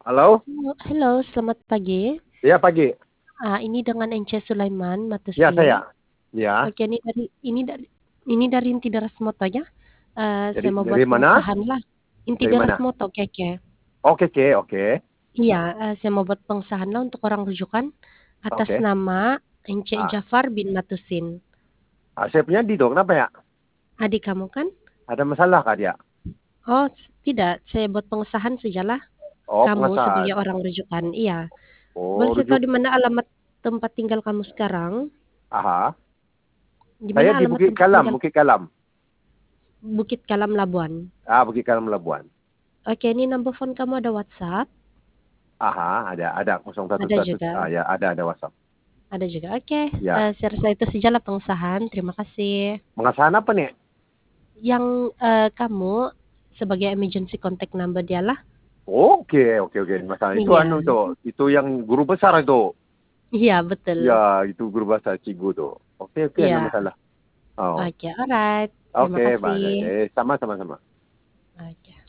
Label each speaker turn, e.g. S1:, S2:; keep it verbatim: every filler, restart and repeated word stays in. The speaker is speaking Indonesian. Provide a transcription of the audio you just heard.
S1: Halo?
S2: Halo, halo, selamat pagi.
S1: Iya, pagi.
S2: Ah, ini dengan Ence Sulaiman
S1: Ya,
S2: Matusin.
S1: saya. Ya.
S2: Oke, ini dari ini dari ini dari Inti Daras Moto ya. Eh,
S1: Dari
S2: saya mau buat
S1: dari mana?
S2: pengusahaan lah. Inti
S1: Dari
S2: Daras
S1: mana?
S2: Moto, keke.
S1: Oke, oke, oke.
S2: Iya, eh, saya mau buat pengusahaan lah untuk orang rujukan atas
S1: Oke.
S2: nama Ence
S1: Ah,
S2: Jafar bin Matusin.
S1: ah, saya punya di dong. Kenapa ya?
S2: Adik kamu kan?
S1: Ada masalah kah dia?
S2: Oh, tidak. Saya buat pengusahaan sajalah.
S1: Oh,
S2: Kamu sebagai
S1: pengesahan.
S2: orang rujukan. Iya. Boleh
S1: Oh,
S2: saya tahu
S1: rujuk.
S2: di mana alamat tempat tinggal kamu sekarang?
S1: Aha.
S2: Di
S1: Saya
S2: mana
S1: di
S2: alamat
S1: Bukit
S2: tempat
S1: Kalam,
S2: tinggal?
S1: Bukit Kalam.
S2: Bukit Kalam Labuan.
S1: Ah, Bukit Kalam Labuan.
S2: Oke, ini number phone kamu ada WhatsApp?
S1: Aha, ada, ada nol satu
S2: Ada
S1: satu.
S2: juga.
S1: Ah, ya, ada, ada WhatsApp.
S2: Ada juga. Oke,
S1: Ya.
S2: eh, saya rasa itu sajalah pengusahaan. Terima kasih.
S1: Pengesahan apa nih?
S2: Yang eh, kamu sebagai emergency contact number dialah.
S1: Oke, oke, oke. Masalah itu
S2: Iya,
S1: anu tuh. Itu yang guru besar itu.
S2: iya betul.
S1: Ya, itu guru bahasa Cigu tuh. Oke, oke, ada
S2: Iya.
S1: masalah. Oh.
S2: Oke, alright. Terima
S1: Oke,
S2: kasih.
S1: baik. Eh, sama, sama, sama.
S2: Oke.